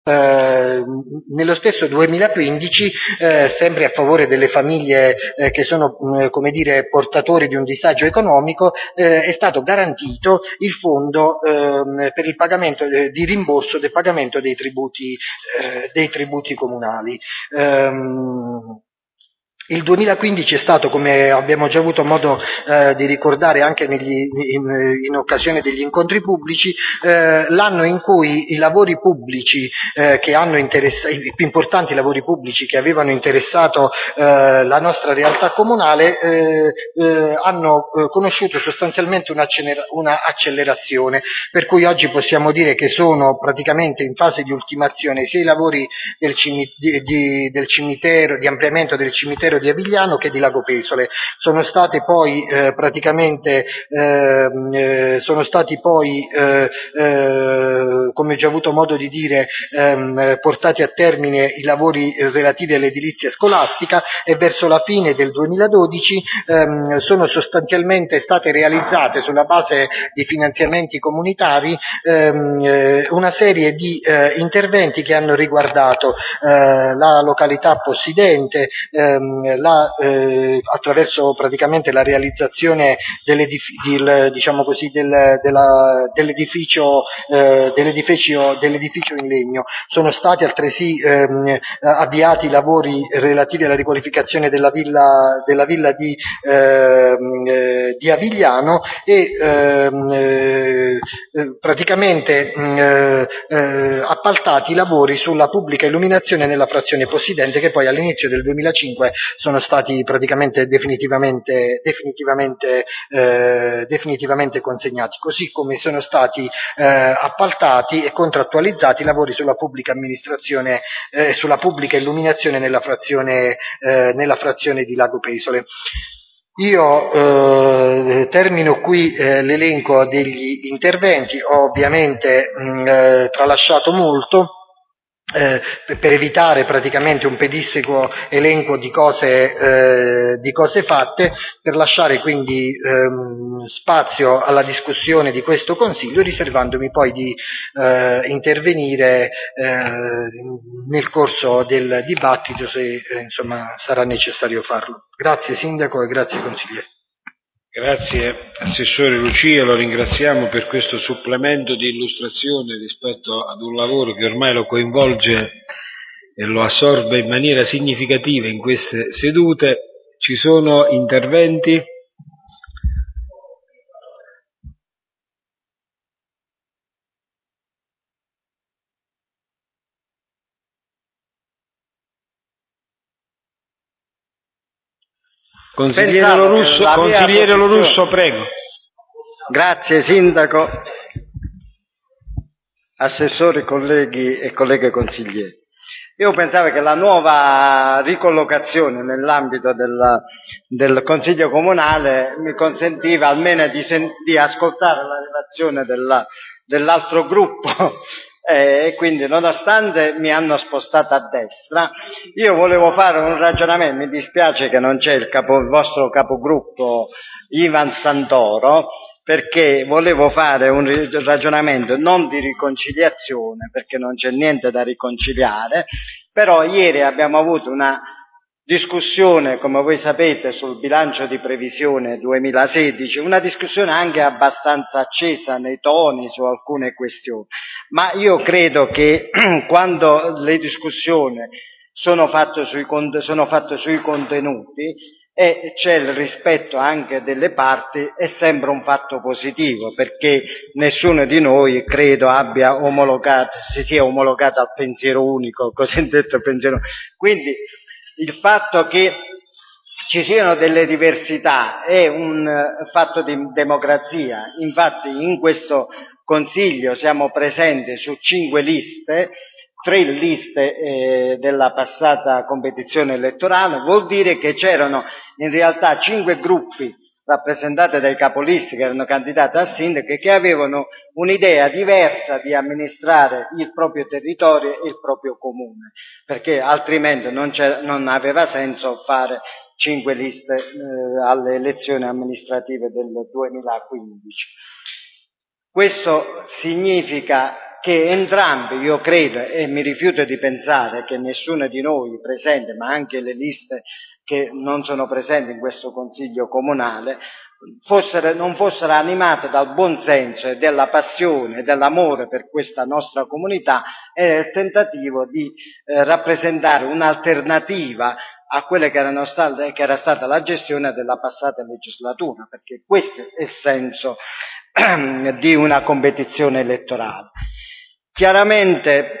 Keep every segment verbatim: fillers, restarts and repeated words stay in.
Eh, nello stesso duemilaquindici, eh, sempre a favore delle famiglie eh, che sono mh, come dire portatori di un disagio economico, eh, è stato garantito il fondo eh, per il pagamento eh, di rimborso del pagamento dei tributi, eh, dei tributi comunali. Ehm, Il duemilaquindici è stato, come abbiamo già avuto modo eh, di ricordare anche negli, in, in occasione degli incontri pubblici, eh, l'anno in cui i lavori pubblici eh, che hanno interessato, i più importanti lavori pubblici che avevano interessato eh, la nostra realtà comunale eh, eh, hanno eh, conosciuto sostanzialmente una accelerazione, per cui oggi possiamo dire che sono praticamente in fase di ultimazione sia i lavori del, cimi, di, di, del cimitero, di ampliamento del cimitero di Avigliano che di Lago Pesole. Sono state poi eh, praticamente eh, eh, sono stati poi eh, eh, come ho già avuto modo di dire ehm, portati a termine i lavori relativi all'edilizia scolastica e verso la fine del duemiladodici ehm, sono sostanzialmente state realizzate sulla base di finanziamenti comunitari ehm, eh, una serie di eh, interventi che hanno riguardato eh, la località possidente, ehm, la, eh, attraverso praticamente la realizzazione del, diciamo così, del, della, dell'edificio, eh, dell'edificio, dell'edificio in legno. Sono stati altresì ehm, avviati i lavori relativi alla riqualificazione della villa, della villa di, ehm, eh, di Avigliano e ehm, eh, praticamente mh, eh, appaltati i lavori sulla pubblica illuminazione nella frazione possidente, che poi all'inizio del duemilacinque sono stati praticamente definitivamente, definitivamente, eh, definitivamente consegnati, così come sono stati eh, appaltati e contrattualizzati i lavori sulla pubblica amministrazione, eh, sulla pubblica illuminazione nella frazione, eh, nella frazione di Lago Pesole. Io eh, termino qui eh, l'elenco degli interventi, ho ovviamente mh, eh, tralasciato molto eh, per evitare praticamente un pedissequo elenco di cose, eh, di cose fatte, per lasciare quindi ehm, spazio alla discussione di questo Consiglio, riservandomi poi di eh, intervenire eh, nel corso del dibattito se eh, insomma sarà necessario farlo. Grazie Sindaco e grazie Consigliere. Grazie Assessore Lucia, lo ringraziamo per questo supplemento di illustrazione rispetto ad un lavoro che ormai lo coinvolge e lo assorbe in maniera significativa in queste sedute. Ci sono interventi? Consigliere Lorusso, consigliere Lorusso, prego. Grazie Sindaco, Assessori, colleghi e colleghe consiglieri. Io pensavo che la nuova ricollocazione nell'ambito del, del Consiglio Comunale mi consentiva almeno di, sen- di ascoltare la relazione della, dell'altro gruppo e eh, quindi nonostante mi hanno spostato a destra, io volevo fare un ragionamento, mi dispiace che non c'è il, capo, il vostro capogruppo Ivan Santoro, perché volevo fare un ragionamento non di riconciliazione, perché non c'è niente da riconciliare, però ieri abbiamo avuto una discussione, come voi sapete, sul bilancio di previsione duemilasedici, una discussione anche abbastanza accesa nei toni su alcune questioni, ma io credo che quando le discussioni sono fatte sui, sono fatte sui contenuti e c'è il rispetto anche delle parti, è sempre un fatto positivo, perché nessuno di noi credo abbia omologato, si sia omologato al pensiero unico, cosiddetto pensiero unico. Quindi il fatto che ci siano delle diversità è un fatto di democrazia. Infatti in questo Consiglio siamo presenti su cinque liste, tre liste eh, della passata competizione elettorale, vuol dire che c'erano in realtà cinque gruppi rappresentate dai capolisti che erano candidati a sindaco e che avevano un'idea diversa di amministrare il proprio territorio e il proprio comune, perché altrimenti non, non aveva senso fare cinque liste eh, alle elezioni amministrative del duemilaquindici. Questo significa che entrambi, io credo, e mi rifiuto di pensare che nessuno di noi presente, ma anche le liste che non sono presenti in questo Consiglio comunale, fossero, non fossero animate dal buon senso e della passione e dell'amore per questa nostra comunità e del tentativo di eh, rappresentare un'alternativa a quella che, erano state, che era stata la gestione della passata legislatura, perché questo è il senso di una competizione elettorale. Chiaramente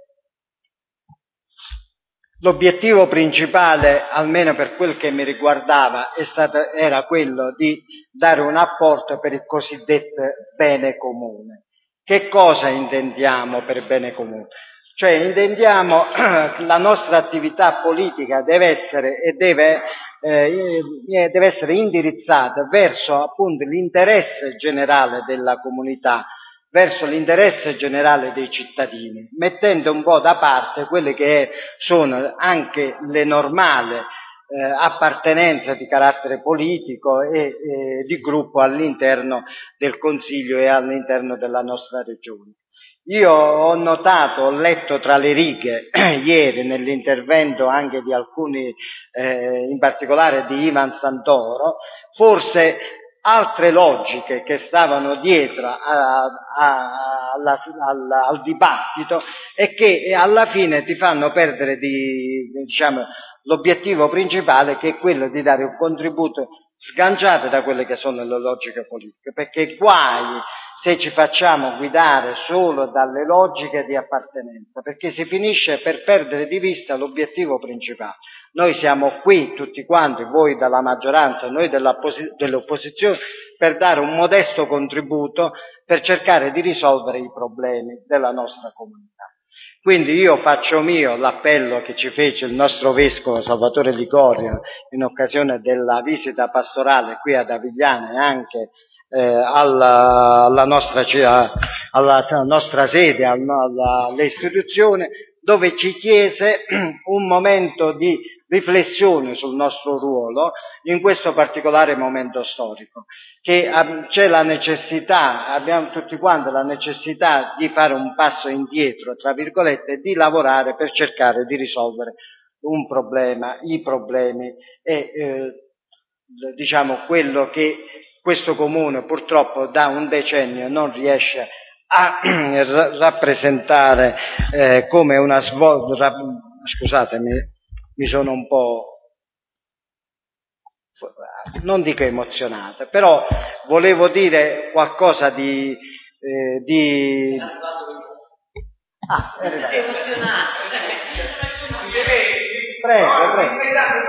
l'obiettivo principale, almeno per quel che mi riguardava, è stato, era quello di dare un apporto per il cosiddetto bene comune. Che cosa intendiamo per bene comune? Cioè intendiamo la nostra attività politica deve essere e deve, eh, deve essere indirizzata verso appunto l'interesse generale della comunità, verso l'interesse generale dei cittadini, mettendo un po' da parte quelle che sono anche le normali eh, appartenenze di carattere politico e eh, di gruppo all'interno del Consiglio e all'interno della nostra regione. Io ho notato, ho letto tra le righe ieri nell'intervento anche di alcuni, eh, in particolare di Ivan Santoro, forse altre logiche che stavano dietro a, a, alla, alla, al dibattito e che alla fine ti fanno perdere di, diciamo, l'obiettivo principale, che è quello di dare un contributo sganciato da quelle che sono le logiche politiche, perché guai se ci facciamo guidare solo dalle logiche di appartenenza, perché si finisce per perdere di vista l'obiettivo principale. Noi siamo qui tutti quanti, voi dalla maggioranza, noi dell'opposizione, per dare un modesto contributo per cercare di risolvere i problemi della nostra comunità. Quindi io faccio mio l'appello che ci fece il nostro vescovo Salvatore Ligorio in occasione della visita pastorale qui ad Avigliana e anche eh, alla, alla, nostra, alla nostra sede, alla, alle istituzioni, dove ci chiese un momento di riflessione sul nostro ruolo in questo particolare momento storico, che c'è la necessità, abbiamo tutti quanti la necessità di fare un passo indietro, tra virgolette, e di lavorare per cercare di risolvere un problema, i problemi e eh, diciamo quello che questo comune purtroppo da un decennio non riesce a rappresentare eh, come una svolta. Scusatemi, mi sono un po', non dico emozionata, però volevo dire qualcosa di eh, di ah, è emozionato. Prego, prego.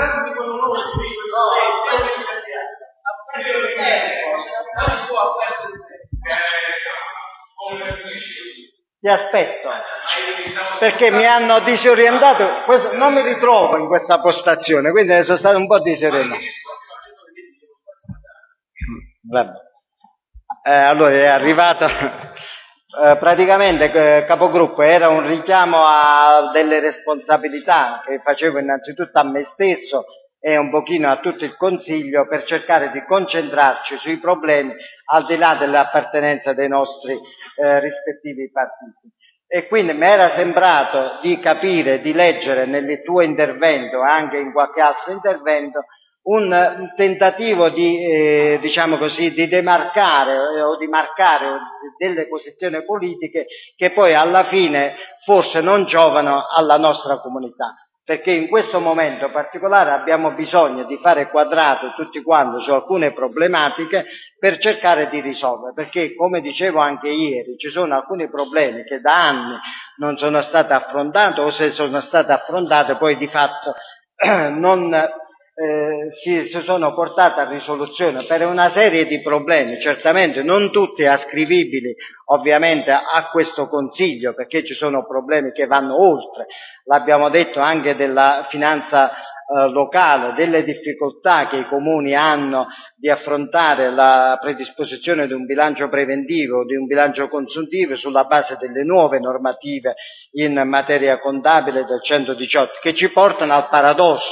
Ti aspetto, perché mi hanno disorientato, questo, non mi ritrovo in questa postazione, quindi sono stato un po' disorientato. Vabbè. Eh, allora è arrivato, eh, praticamente eh, capogruppo era un richiamo a delle responsabilità che facevo innanzitutto a me stesso e un pochino a tutto il Consiglio per cercare di concentrarci sui problemi al di là dell'appartenenza dei nostri eh, rispettivi partiti. E quindi mi era sembrato di capire, di leggere nel tuo intervento, anche in qualche altro intervento, un, un tentativo di, eh, diciamo così, di demarcare eh, o di marcare delle posizioni politiche che poi alla fine forse non giovano alla nostra comunità. Perché in questo momento particolare abbiamo bisogno di fare quadrato tutti quanti su alcune problematiche per cercare di risolvere, perché come dicevo anche ieri ci sono alcuni problemi che da anni non sono stati affrontati o se sono state affrontate poi di fatto non eh, si, si sono portate a risoluzione per una serie di problemi, certamente non tutti ascrivibili ovviamente a questo Consiglio, perché ci sono problemi che vanno oltre, l'abbiamo detto anche della finanza eh, locale, delle difficoltà che i comuni hanno di affrontare la predisposizione di un bilancio preventivo, di un bilancio consuntivo sulla base delle nuove normative in materia contabile del centodiciotto, che ci portano al paradosso.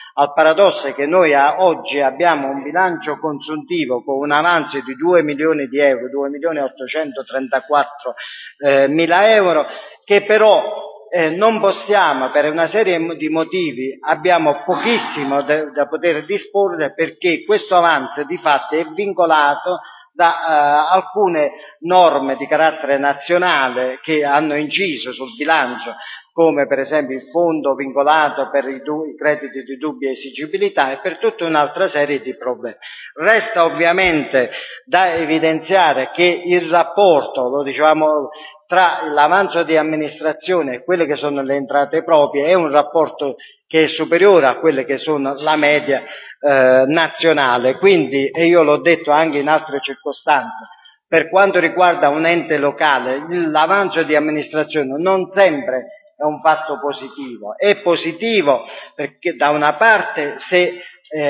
al paradosso che noi a, oggi abbiamo un bilancio consuntivo con un avanzo di due milioni di euro, due milioni ottocentotrentaquattro mila euro, che però eh, non possiamo, per una serie di motivi, abbiamo pochissimo da, da poter disporre, perché questo avanzo di fatto è vincolato da uh, alcune norme di carattere nazionale che hanno inciso sul bilancio, come per esempio il fondo vincolato per i, du- i crediti di dubbia esigibilità e per tutta un'altra serie di problemi. Resta ovviamente da evidenziare che il rapporto, lo dicevamo, tra l'avanzo di amministrazione e quelle che sono le entrate proprie è un rapporto che è superiore a quelle che sono la media eh, nazionale. Quindi, e io l'ho detto anche in altre circostanze, per quanto riguarda un ente locale, l'avanzo di amministrazione non sempre è un fatto positivo. È positivo perché da una parte se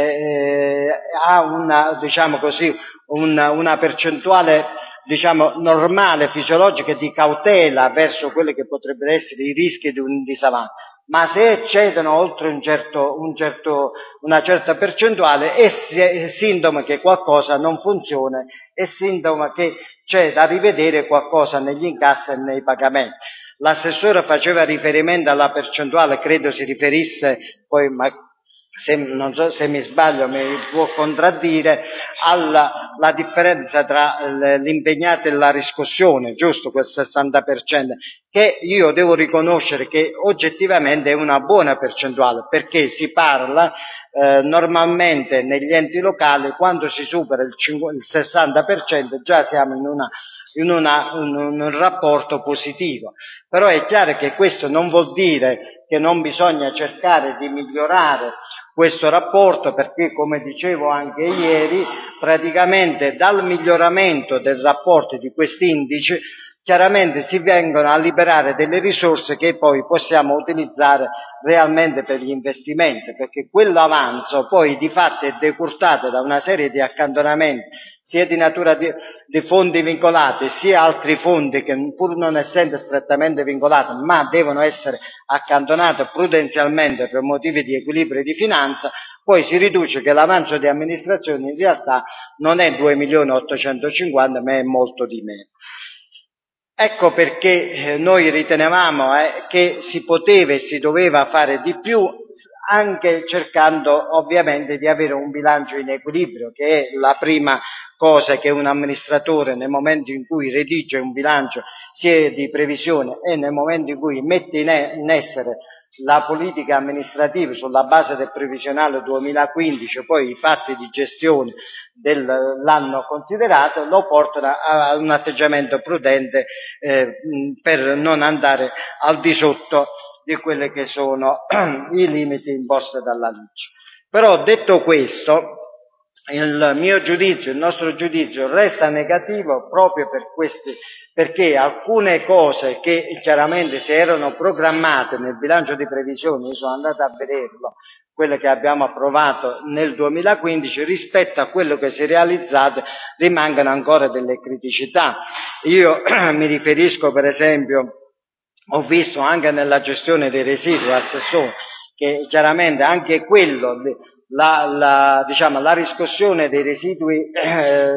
eh, ha una, diciamo così, una, una percentuale, diciamo, normale, fisiologica di cautela verso quelli che potrebbero essere i rischi di un disavanzo, ma se eccedono oltre un certo, un certo, una certa percentuale è, è sintomo che qualcosa non funziona, è sintomo che c'è da rivedere qualcosa negli incassi e nei pagamenti. L'assessore faceva riferimento alla percentuale, credo si riferisse, poi ma se, non so se mi sbaglio mi può contraddire, alla la differenza tra l'impegnato e la riscossione, giusto, quel sessanta per cento, che io devo riconoscere che oggettivamente è una buona percentuale, perché si parla eh, normalmente negli enti locali quando si supera il, cinquanta, il sessanta per cento già siamo in una in una, un, un rapporto positivo. Però è chiaro che questo non vuol dire che non bisogna cercare di migliorare questo rapporto, perché, come dicevo anche ieri, praticamente dal miglioramento del rapporto di questi indici chiaramente si vengono a liberare delle risorse che poi possiamo utilizzare realmente per gli investimenti, perché quell'avanzo poi di fatto è decurtato da una serie di accantonamenti, sia di natura di, di fondi vincolati, sia altri fondi che pur non essendo strettamente vincolati, ma devono essere accantonati prudenzialmente per motivi di equilibrio di finanza. Poi si riduce che l'avanzo di amministrazione in realtà non è due milioni ottocentocinquanta, ma è molto di meno. Ecco perché noi ritenevamo eh, che si poteva e si doveva fare di più, anche cercando ovviamente di avere un bilancio in equilibrio, che è la prima cosa che un amministratore nel momento in cui redige un bilancio sia di previsione e nel momento in cui mette in, e- in essere la politica amministrativa sulla base del previsionale duemilaquindici, poi i fatti di gestione dell'anno considerato, lo portano a un atteggiamento prudente eh, per non andare al di sotto di quelli che sono i limiti imposti dalla legge. Però detto questo, il mio giudizio, il nostro giudizio resta negativo proprio per questi, perché alcune cose che chiaramente si erano programmate nel bilancio di previsione, io sono andato a vederlo, quelle che abbiamo approvato nel duemilaquindici, rispetto a quello che si è realizzato rimangono ancora delle criticità. Io mi riferisco per esempio, ho visto anche nella gestione dei residui, assessore, che chiaramente anche quello, la, la, diciamo, la riscossione dei residui eh,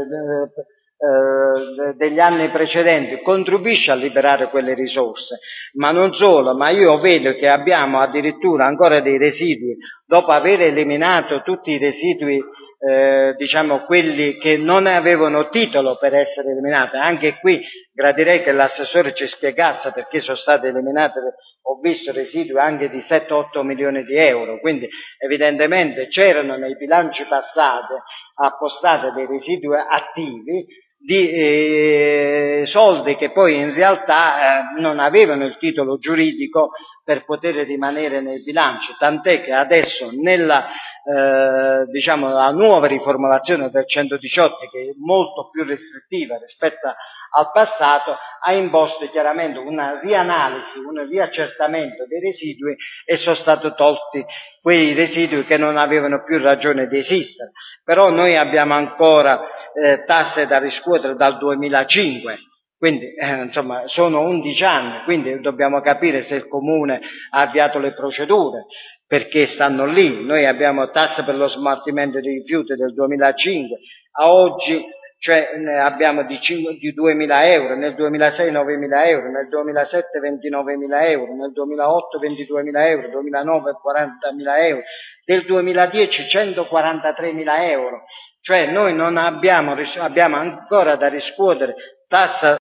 eh, degli anni precedenti contribuisce a liberare quelle risorse, ma non solo, ma io vedo che abbiamo addirittura ancora dei residui, dopo aver eliminato tutti i residui, eh, diciamo quelli che non avevano titolo per essere eliminati. Anche qui gradirei che l'assessore ci spiegasse perché sono state eliminate, ho visto residui anche di sette otto milioni di euro, quindi evidentemente c'erano nei bilanci passati appostati dei residui attivi di eh, soldi che poi in realtà eh, non avevano il titolo giuridico per poter rimanere nel bilancio, tant'è che adesso nella eh, diciamo la nuova riformulazione del centodiciotto, che è molto più restrittiva rispetto al passato, ha imposto chiaramente una rianalisi, un riaccertamento dei residui e sono stati tolti quei residui che non avevano più ragione di esistere. Però noi abbiamo ancora eh, tasse da riscuotere dal duemilacinque, Quindi, eh, insomma, sono undici anni, quindi dobbiamo capire se il Comune ha avviato le procedure, perché stanno lì. Noi abbiamo tasse per lo smaltimento dei rifiuti del duemilacinque, a oggi cioè, ne abbiamo di, di duemila euro, nel duemilasei novemila euro, nel duemilasette ventinovemila euro, nel duemilaotto ventiduemila euro, duemilanove quarantamila euro, del duemiladieci centoquarantatremila euro. Cioè noi non abbiamo, abbiamo ancora da riscuotere tassa